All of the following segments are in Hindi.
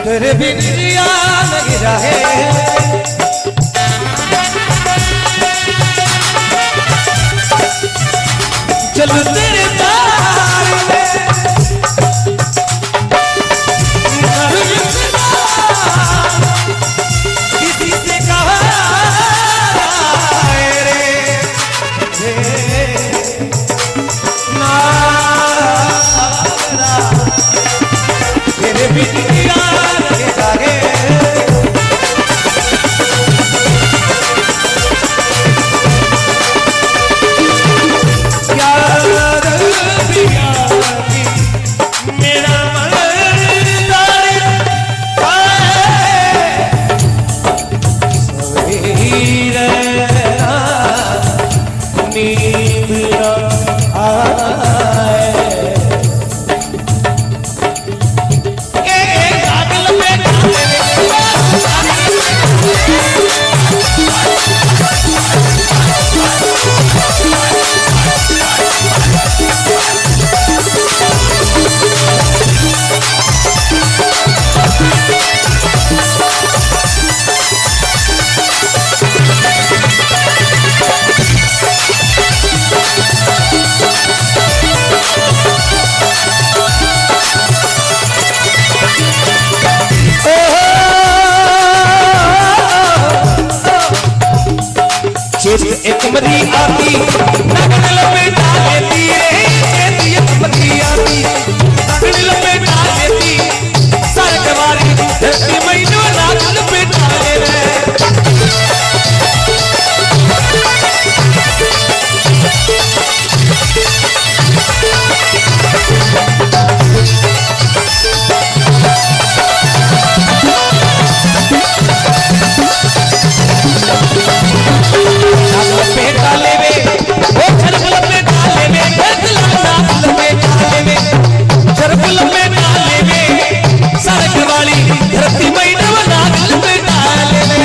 तेरे बिन जिया नहीं रहे। चलो तेरे तार में किसी से कहा तेरे बिन जिया नहीं रहे। एक मरी आती नगन लपेटा लेती रे, एक मरी आती नगन लपेटा लेती, सरक वाली धरती मैनू नगन लपेटा ले रे। लपेटा लेवे ओ झरप लपेटा लेवे, लपेटा लेवे झरप लपेटा लेवे, सरक वाली धरती मैनू नगन लपेटा लेवे।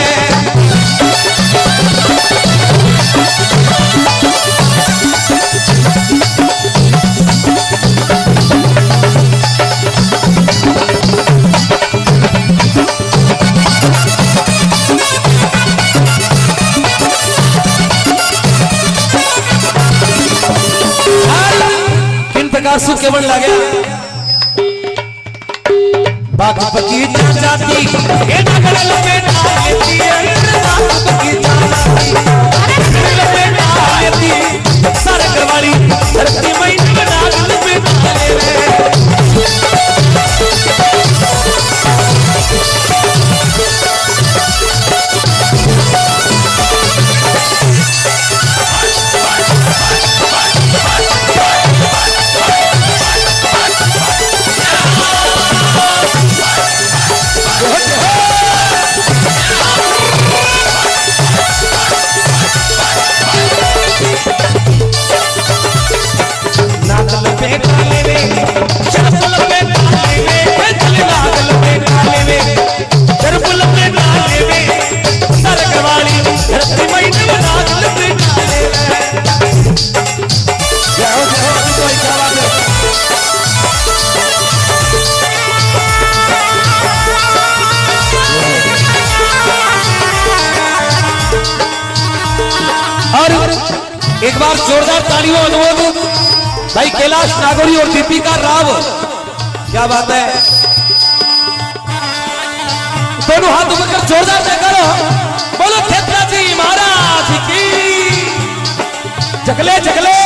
सुख के बन लगे बाग बगीचा जाती ये नगन लपेटा लेती है, बाग बगीचा जाती लपेटा लेती, सरक वाली धरती मैनू नगन लपेटा लेवे। एक बार जोरदार तालियों अनुरोध भाई कैलाश नागौरी और दीपिका राव, क्या बात है, दोनों हाथ उठाकर जोरदार से करो, बोलो क्षेत्रा जी महाराज की जगले जगले।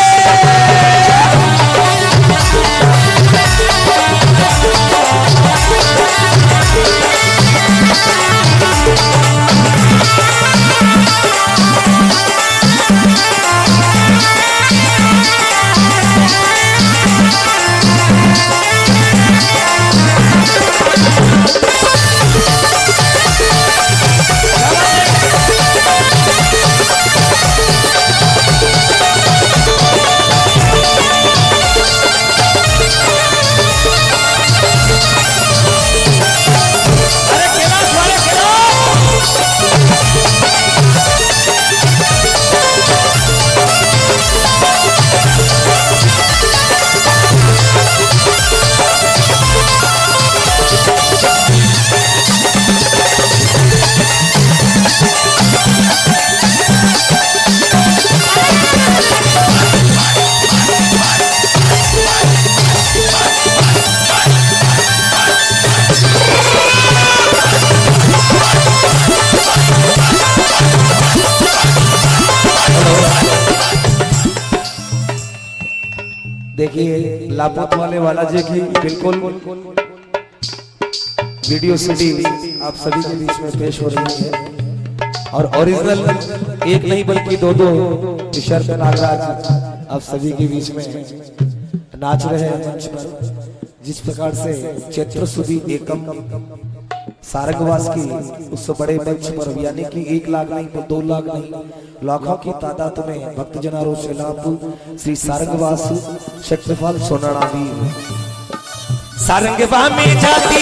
देखिए लापत वाले वाला जी की बिल्कुल वीडियो सीडी आप सभी के बीच में पेश हो रही है और ओरिजिनल एक नहीं बल्कि दो शर्त नागराज आप सभी के बीच में नाच रहे हैं मंच पर। जिस प्रकार से चैत्र सुदी एकम सारंगवास की उस बड़े मंच पर यानी कि 1 लाख नहीं 2 लाख नहीं लाखों की तादाद में भक्तजनों से लाभ श्री सारंगवास शक्तिपाल सोनाड़ा भी सारंगवा में जाती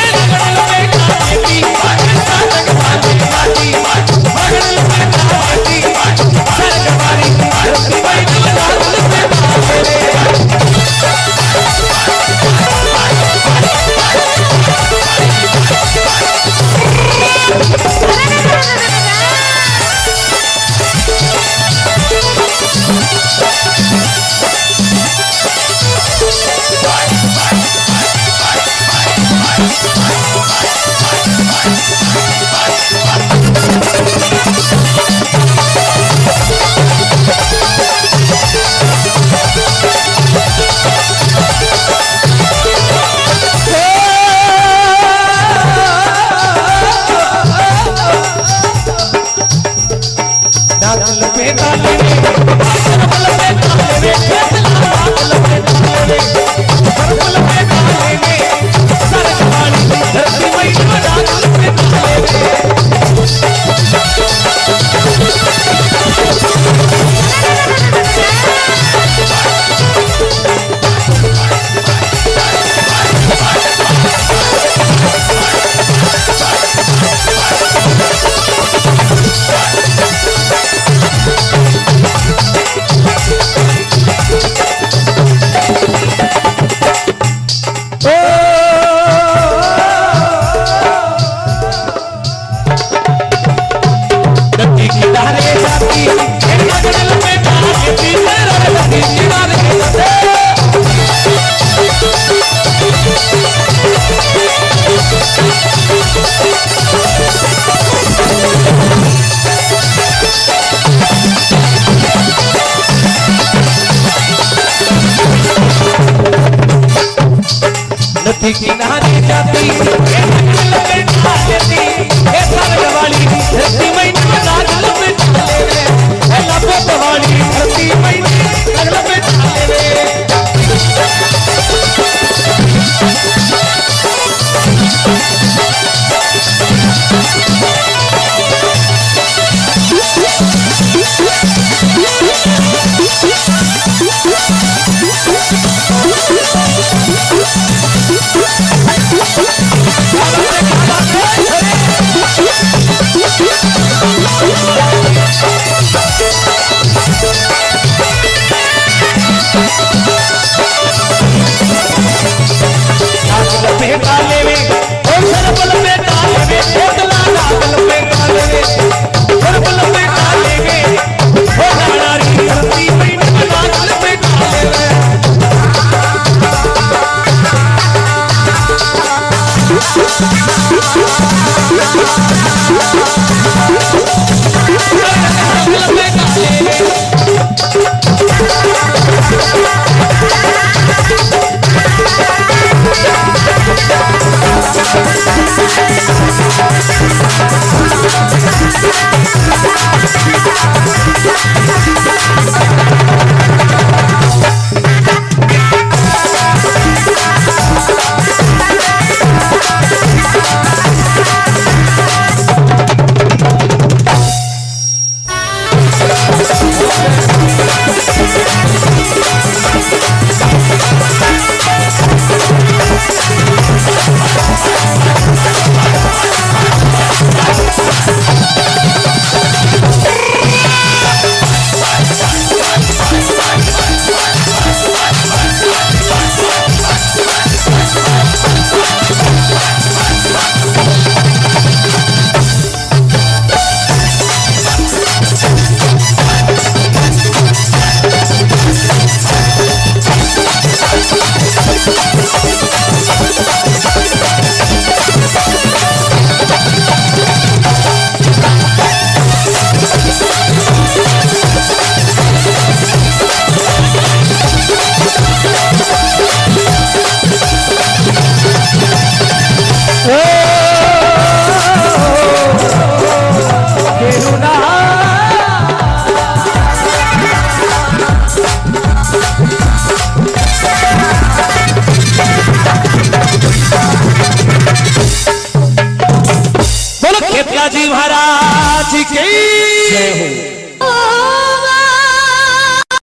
नदी किनारे जाती What? जी महाराज की जय हो।